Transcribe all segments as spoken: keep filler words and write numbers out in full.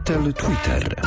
Fertel Twitter.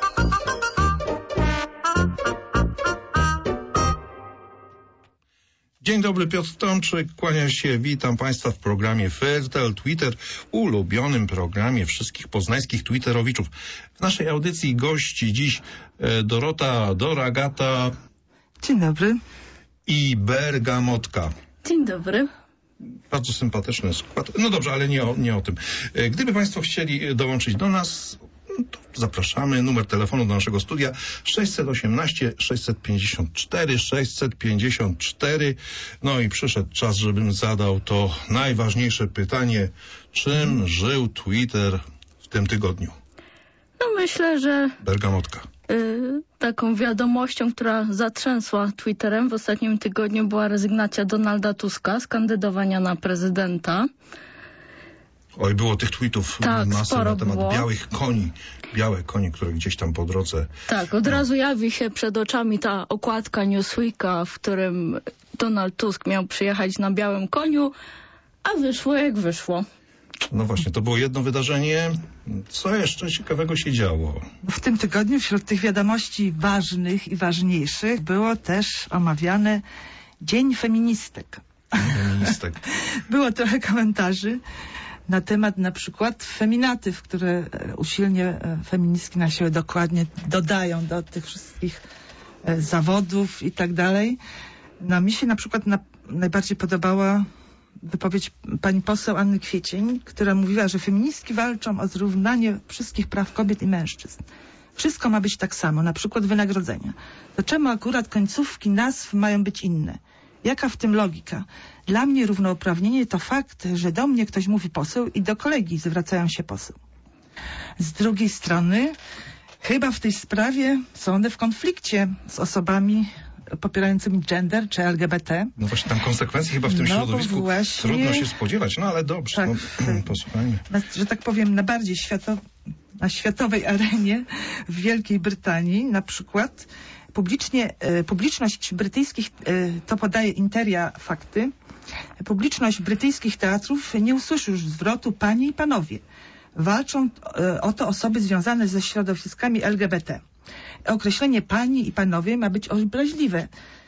Dzień dobry, Piotr Tomczyk, kłania się, witam Państwa w programie Fertel Twitter, ulubionym programie wszystkich poznańskich twitterowiczów. W naszej audycji gości dziś e, Dorota Doragata. Dzień dobry. I Bergamotka. Dzień dobry. Bardzo sympatyczny skład. No dobrze, ale nie o, nie o tym. E, gdyby Państwo chcieli dołączyć do nas, to zapraszamy. Numer telefonu do naszego studia sześćset osiemnaście sześćset pięćdziesiąt cztery sześćset pięćdziesiąt cztery. No i przyszedł czas, żebym zadał to najważniejsze pytanie. Czym żył Twitter w tym tygodniu? No myślę, że Bergamotka. y, taką wiadomością, która zatrzęsła Twitterem w ostatnim tygodniu, była rezygnacja Donalda Tuska z kandydowania na prezydenta. Oj, było tych tweetów Tak, masę na temat było. białych koni. Białe konie, które gdzieś tam po drodze. Tak, od no. razu jawi się przed oczami ta okładka Newsweeka, w którym Donald Tusk miał przyjechać na białym koniu, a wyszło jak wyszło. No właśnie, to było jedno wydarzenie. Co jeszcze ciekawego się działo? W tym tygodniu wśród tych wiadomości ważnych i ważniejszych było też omawiany Dzień Feministek. Feministek. Było trochę komentarzy na temat na przykład feminatyw, które usilnie feministki na siebie dokładnie dodają do tych wszystkich zawodów i tak dalej. No mi się na przykład na, najbardziej podobała wypowiedź pani poseł Anny Kwiecień, która mówiła, że feministki walczą o zrównanie wszystkich praw kobiet i mężczyzn. Wszystko ma być tak samo, na przykład wynagrodzenia. To czemu akurat końcówki nazw mają być inne? Jaka w tym logika? Dla mnie równouprawnienie to fakt, że do mnie ktoś mówi poseł i do kolegi zwracają się poseł. Z drugiej strony, chyba w tej sprawie są one w konflikcie z osobami popierającymi gender czy L G B T. No właśnie, tam konsekwencji chyba w tym No, środowisku właśnie... trudno się spodziewać, no ale dobrze, Tak, no, posłuchajmy. Na, że tak powiem, na bardziej świato, na światowej arenie w Wielkiej Brytanii na przykład publicznie, e, publiczność brytyjskich, e, to podaje Interia fakty, publiczność brytyjskich teatrów nie usłyszy już zwrotu panie i panowie. Walczą e, o to osoby związane ze środowiskami L G B T. Określenie pani i panowie ma być obraźliwe.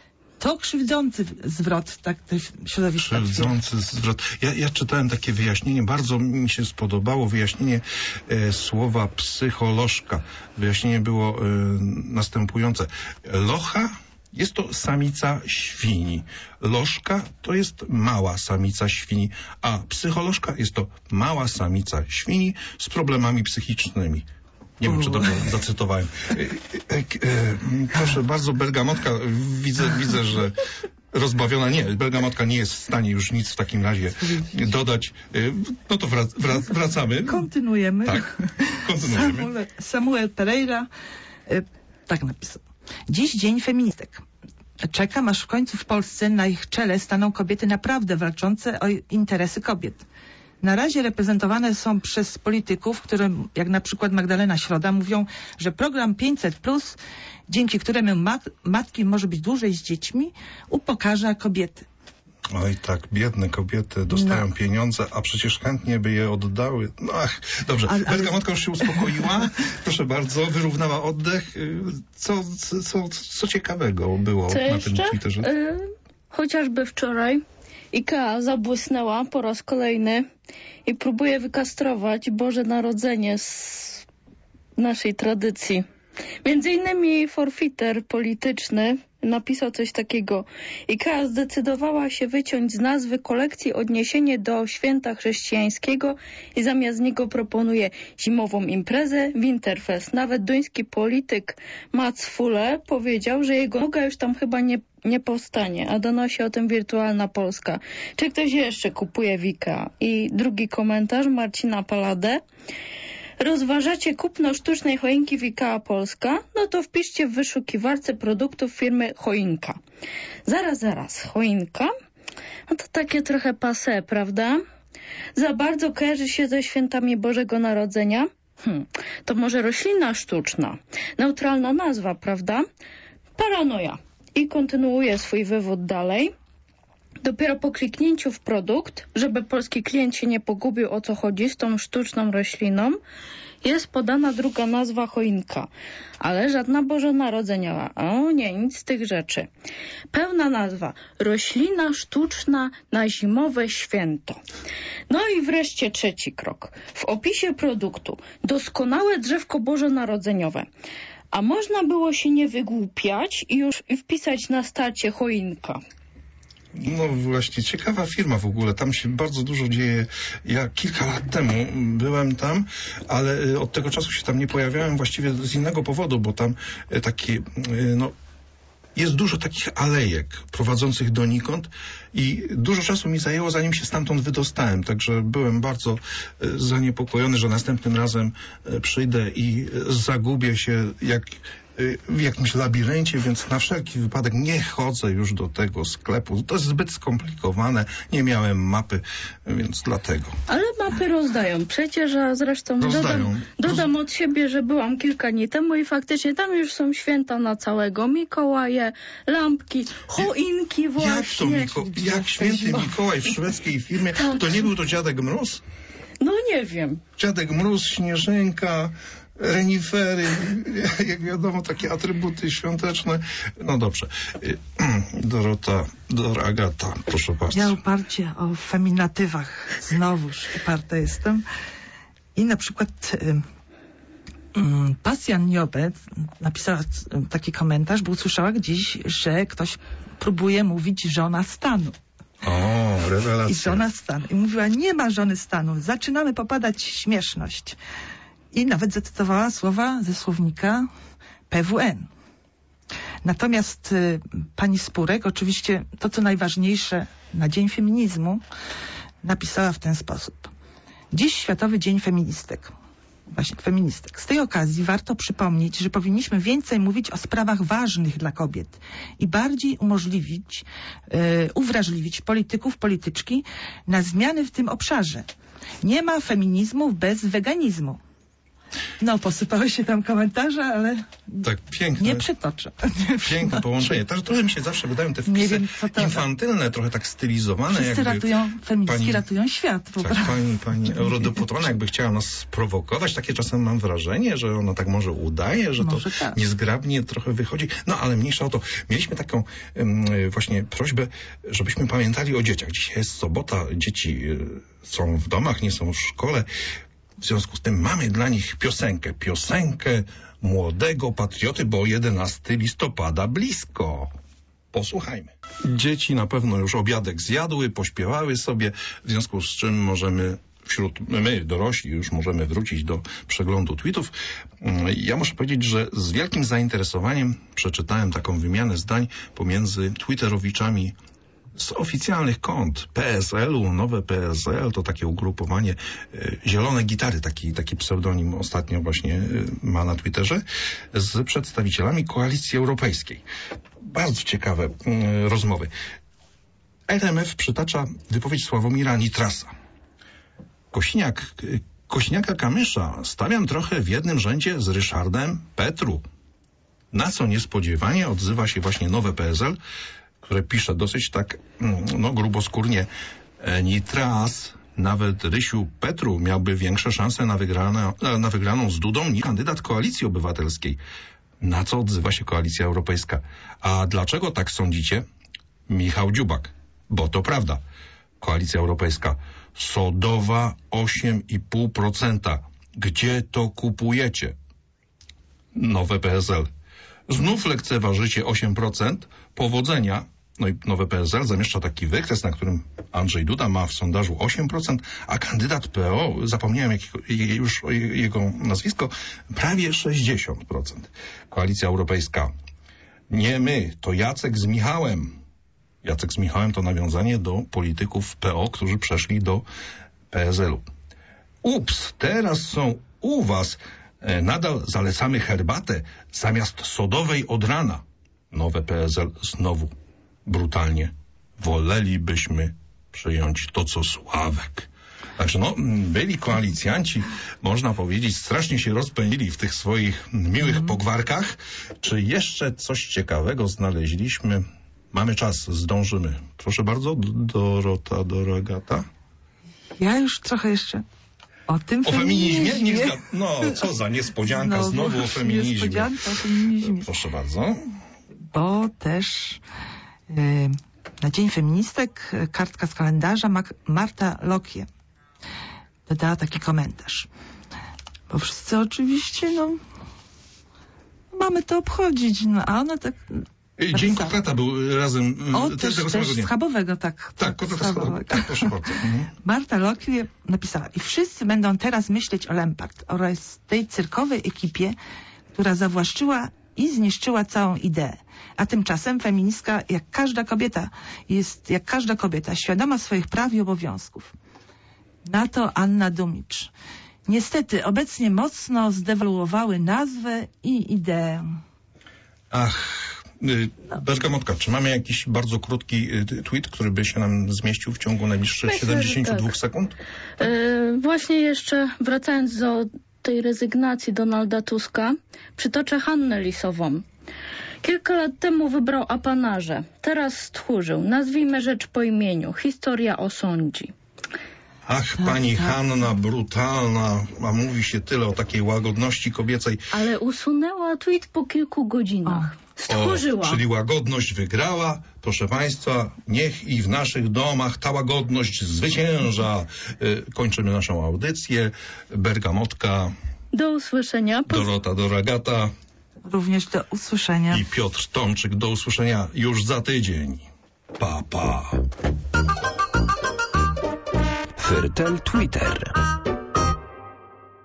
To krzywdzący zwrot, tak, środowiska. Krzywdzący zwrot. Ja, ja czytałem takie wyjaśnienie, bardzo mi się spodobało wyjaśnienie e, słowa psycholożka. Wyjaśnienie było e, następujące. Locha jest to samica świni. Lożka to jest mała samica świni, a psycholożka jest to mała samica świni z problemami psychicznymi. Nie wiem, czy dobrze zacytowałem. E, e, e, proszę bardzo, Bergamotka, widzę, widzę, że rozbawiona. Nie, Bergamotka nie jest w stanie już nic w takim razie dodać. E, no to wrac, wrac, wracamy. Kontynuujemy. Tak, kontynuujemy. Samuel, Samuel Pereira e, tak napisał. Dziś dzień feministek. Czekam, aż w końcu w Polsce na ich czele staną kobiety naprawdę walczące o interesy kobiet. Na razie reprezentowane są przez polityków, którym, jak na przykład Magdalena Środa, mówią, że program pięćset plus, dzięki któremu mat, matki może być dłużej z dziećmi, upokarza kobiety. Oj tak, biedne kobiety dostają no. pieniądze, a przecież chętnie by je oddały. No ach, dobrze. Ale, ale... Bergamotka już się uspokoiła. Proszę bardzo, wyrównała oddech. Co, co, co, co ciekawego było Co na jeszcze? tym Twitterze? Y, chociażby wczoraj IKEA zabłysnęła po raz kolejny i próbuje wykastrować Boże Narodzenie z naszej tradycji. Między innymi forfiter polityczny napisał coś takiego. IKEA zdecydowała się wyciąć z nazwy kolekcji odniesienie do święta chrześcijańskiego i zamiast niego proponuje zimową imprezę Winterfest. Nawet duński polityk Mats Fulle powiedział, że jego noga już tam chyba nie, nie powstanie, a donosi o tym Wirtualna Polska. Czy ktoś jeszcze kupuje w IKEA? I drugi komentarz Marcina Paladę. Rozważacie kupno sztucznej choinki w IKEA Polska? No to wpiszcie w wyszukiwarce produktów firmy Choinka. Zaraz, zaraz, choinka? No to takie trochę passé, prawda? Za bardzo kojarzy się ze świętami Bożego Narodzenia? Hm, to może roślina sztuczna. Neutralna nazwa, prawda? Paranoja. I kontynuuje swój wywód dalej. Dopiero po kliknięciu w produkt, żeby polski klient się nie pogubił, o co chodzi z tą sztuczną rośliną, jest podana druga nazwa choinka, ale żadna bożonarodzeniowa. O nie, nic z tych rzeczy. Pełna nazwa: roślina sztuczna na zimowe święto. No i wreszcie trzeci krok. W opisie produktu: doskonałe drzewko bożonarodzeniowe. A można było się nie wygłupiać i już wpisać na starcie choinka. No właśnie, ciekawa firma w ogóle, tam się bardzo dużo dzieje. Ja kilka lat temu byłem tam, ale od tego czasu się tam nie pojawiałem właściwie z innego powodu, bo tam takie, no, jest dużo takich alejek prowadzących donikąd i dużo czasu mi zajęło, zanim się stamtąd wydostałem. Także byłem bardzo zaniepokojony, że następnym razem przyjdę i zagubię się jak w jakimś labiryncie, więc na wszelki wypadek nie chodzę już do tego sklepu. To jest zbyt skomplikowane. Nie miałem mapy, więc dlatego. Ale mapy rozdają przecież, a zresztą rozdają. dodam, dodam od siebie, że byłam kilka dni temu i faktycznie tam już są święta na całego Mikołaje, lampki, choinki właśnie. Jak to Miko- jak święty Mikołaj w szwedzkiej firmie? To nie był to Dziadek Mróz? No nie wiem. Dziadek Mróz, Śnieżynka, renifery, jak wiadomo, takie atrybuty świąteczne. No dobrze. Dorota, Dor Agata, proszę bardzo. Ja uparcie o feminatywach znowuż uparta jestem. I na przykład um, Pasjan Niobet napisała taki komentarz, bo usłyszała gdzieś, że ktoś próbuje mówić żona stanu. O, rewelacja. I żona stanu. I mówiła, nie ma żony stanu. Zaczynamy popadać w śmieszność. I nawet zacytowała słowa ze słownika P W N. Natomiast y, pani Spurek, oczywiście to, co najważniejsze na Dzień Feminizmu, napisała w ten sposób. Dziś Światowy Dzień Feministek. Właśnie feministek. Z tej okazji warto przypomnieć, że powinniśmy więcej mówić o sprawach ważnych dla kobiet i bardziej umożliwić, yy, uwrażliwić polityków, polityczki na zmiany w tym obszarze. Nie ma feminizmu bez weganizmu. No, posypały się tam komentarze, ale tak, piękne, nie przytoczę. Piękne połączenie. Tak, trochę mi się zawsze wydają te wpisy wiem, to infantylne, trochę tak stylizowane. Wszyscy jakby ratują, feministki pani, ratują świat. Tak, pani, pani eurodeputowana jakby chciała nas sprowokować. Takie czasem mam wrażenie, że ona tak może udaje, że może to tak. niezgrabnie trochę wychodzi. No, ale mniejsza o to. Mieliśmy taką um, właśnie prośbę, żebyśmy pamiętali o dzieciach. Dzisiaj jest sobota, dzieci y, są w domach, nie są w szkole. W związku z tym mamy dla nich piosenkę. Piosenkę młodego patrioty, bo jedenastego listopada blisko. Posłuchajmy. Dzieci na pewno już obiadek zjadły, pośpiewały sobie, w związku z czym możemy wśród, my dorośli już możemy wrócić do przeglądu tweetów. Ja muszę powiedzieć, że z wielkim zainteresowaniem przeczytałem taką wymianę zdań pomiędzy twitterowiczami z oficjalnych kont P S L-u, nowe P S L, to takie ugrupowanie y, Zielone Gitary, taki, taki pseudonim ostatnio właśnie y, ma na Twitterze, z przedstawicielami Koalicji Europejskiej. Bardzo ciekawe y, rozmowy. L M F przytacza wypowiedź Sławomira Nitrasa. Kośniak, y, Kośniaka-Kamysza stawiam trochę w jednym rzędzie z Ryszardem Petru. Na co niespodziewanie odzywa się właśnie nowe P S L, które pisze dosyć tak, no, gruboskórnie. Nitras, nawet Rysiu Petru miałby większe szanse na, wygrane, na wygraną z Dudą niż kandydat Koalicji Obywatelskiej. Na co odzywa się Koalicja Europejska? A dlaczego tak sądzicie? Michał Dziubak. Bo to prawda. Koalicja Europejska. Sodowa osiem i pół procent. Gdzie to kupujecie? Nowe P S L. Znów lekceważycie osiem procent. Powodzenia. No i nowe P S L zamieszcza taki wykres, na którym Andrzej Duda ma w sondażu osiem procent, a kandydat P O, zapomniałem jakiego, już jego nazwisko, prawie sześćdziesiąt procent. Koalicja Europejska. Nie my, to Jacek z Michałem. Jacek z Michałem to nawiązanie do polityków P O, którzy przeszli do P S L-u. Ups, teraz są u was. Nadal zalecamy herbatę zamiast sodowej od rana. Nowe P S L znowu brutalnie. Wolelibyśmy przyjąć to, co Sławek. Także no, byli koalicjanci, można powiedzieć, strasznie się rozpędzili w tych swoich miłych pogwarkach. Czy jeszcze coś ciekawego znaleźliśmy? Mamy czas, zdążymy. Proszę bardzo, D- Dorota Doragata. Ja już trochę jeszcze o tym O feminizmie? feminizmie. Nie zgad... No, co za niespodzianka, znowu o feminizmie. Niespodzianka o feminizmie. Proszę bardzo. Bo też y, na Dzień Feministek y, kartka z kalendarza Mak- Marta Lokie dodała taki komentarz. Bo wszyscy oczywiście, no, mamy to obchodzić, no, a ona tak... Ej, Dzień Kotata był razem O, te, też, tego też samego dnia. schabowego, tak. Tak, kotata schabowego. Tak, proszę bardzo. Mhm. Marta Lokie napisała: i wszyscy będą teraz myśleć o Lempart oraz tej cyrkowej ekipie, która zawłaszczyła i zniszczyła całą ideę. A tymczasem feministka, jak każda kobieta, jest jak każda kobieta, świadoma swoich praw i obowiązków. Na to Anna Dumicz. Niestety, obecnie mocno zdewaluowały nazwę i ideę. Ach, y, Bergamotka, czy mamy jakiś bardzo krótki y, tweet, który by się nam zmieścił w ciągu najbliższych Myślę, że siedemdziesięciu dwóch tak. sekund? E, właśnie jeszcze wracając do tej rezygnacji Donalda Tuska, przytoczę Hannę Lisową. Kilka lat temu wybrał apanarze, teraz stchórzył. Nazwijmy rzecz po imieniu. Historia osądzi. Ach, pani tak. Hanna, brutalna, a mówi się tyle o takiej łagodności kobiecej. Ale usunęła tweet po kilku godzinach. Stchórzyła. O, czyli łagodność wygrała. Proszę państwa, niech i w naszych domach ta łagodność zwycięża. Y, kończymy naszą audycję. Bergamotka, Do usłyszenia. Poz- Dorota Doragata Również do usłyszenia. i Piotr Tomczyk. Do usłyszenia już za tydzień. Pa, pa. Fertel Twitter.